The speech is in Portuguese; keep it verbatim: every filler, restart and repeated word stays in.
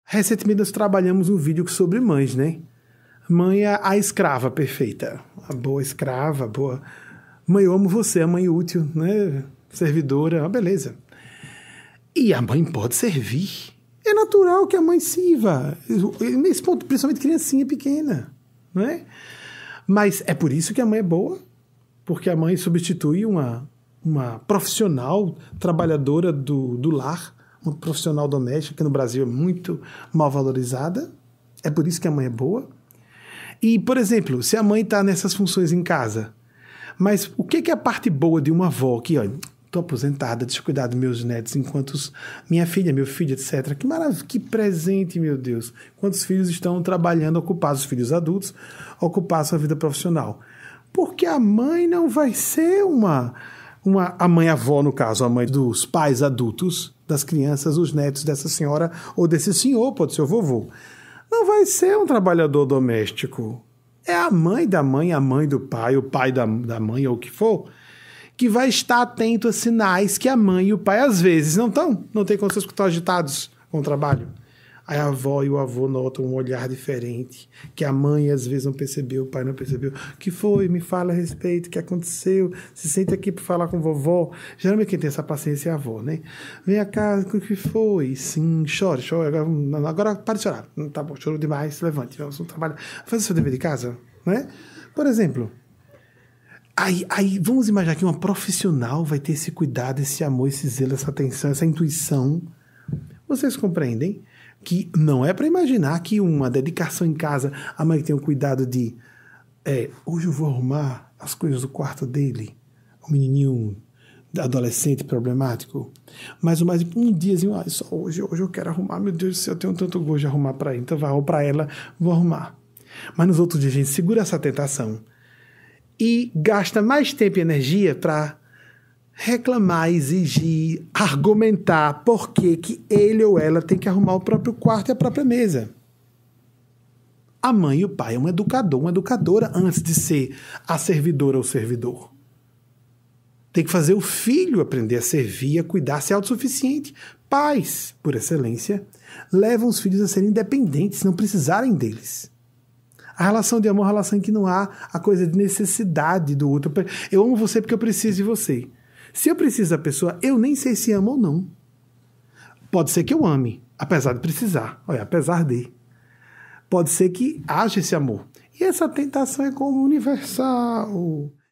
Recentemente nós trabalhamos um vídeo sobre mães, né? Mãe é a escrava perfeita. A boa escrava, a boa... Mãe, eu amo você, a mãe útil, né? Servidora, uma beleza. E a mãe pode servir. É natural que a mãe sirva. Nesse ponto, principalmente criancinha pequena, não é? Mas é por isso que a mãe é boa, porque a mãe substitui uma, uma profissional trabalhadora do, do lar, uma profissional doméstica, que no Brasil é muito mal valorizada. É por isso que a mãe é boa. E, por exemplo, se a mãe está nessas funções em casa, mas o que é a parte boa de uma avó que, olha, estou aposentada, deixa eu cuidar dos meus netos enquanto os, minha filha, meu filho, etcétera. Que maravilha, que presente, meu Deus. Quantos filhos estão trabalhando, ocupados, os filhos adultos, ocupados sua vida profissional. Porque a mãe não vai ser uma, uma... A mãe-avó, no caso, a mãe dos pais adultos, das crianças, os netos dessa senhora ou desse senhor, pode ser o vovô. Não vai ser um trabalhador doméstico. É a mãe da mãe, a mãe do pai, o pai da, da mãe, ou o que for, que vai estar atento a sinais que a mãe e o pai, às vezes, não estão. Não tem condições que estão agitados com o trabalho. Aí a avó e o avô notam um olhar diferente, que a mãe, às vezes, não percebeu, o pai não percebeu. O que foi? Me fala a respeito, o que aconteceu? Se sente aqui para falar com vovó. Geralmente quem tem essa paciência é a avó, né? Vem cá, o que foi? Sim, chore, chore. Agora, agora para de chorar. Tá bom, chorou demais, se levante, vamos trabalhar. Faz o seu dever de casa, né? Por exemplo, aí, aí vamos imaginar que uma profissional vai ter esse cuidado, esse amor, esse zelo, essa atenção, essa intuição. Vocês compreendem? Que não é para imaginar que uma dedicação em casa, a mãe tem o cuidado de é, hoje eu vou arrumar as coisas do quarto dele, o menininho adolescente problemático, mas mais um diazinho, ah, só hoje, hoje eu quero arrumar, meu Deus do céu, eu tenho tanto gosto de arrumar para ele, então vou para ela, vou arrumar. Mas nos outros dias a gente segura essa tentação e gasta mais tempo e energia para reclamar, exigir, argumentar por que que ele ou ela tem que arrumar o próprio quarto e a própria mesa. A mãe e o pai é um educador, uma educadora antes de ser a servidora ou servidor. Tem que fazer o filho aprender a servir, a cuidar, a ser autossuficiente. Pais, por excelência, levam os filhos a serem independentes, não precisarem deles. A relação de amor é uma relação em que não há a coisa de necessidade do outro. Eu amo você porque eu preciso de você. Se eu preciso da pessoa, eu nem sei se amo ou não. Pode ser que eu ame, apesar de precisar. Olha, apesar de. Pode ser que haja esse amor. E essa tentação é como universal.